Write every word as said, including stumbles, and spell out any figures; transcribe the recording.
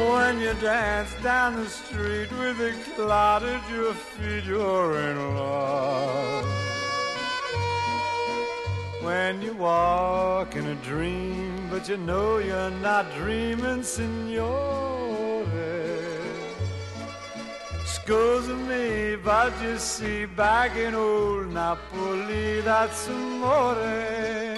When you dance down the street with a cloud at your feet, you're in love. When you walk in a dream, but you know you're not dreaming, signore. Scusa me, but you see, back in old Napoli, that's amore.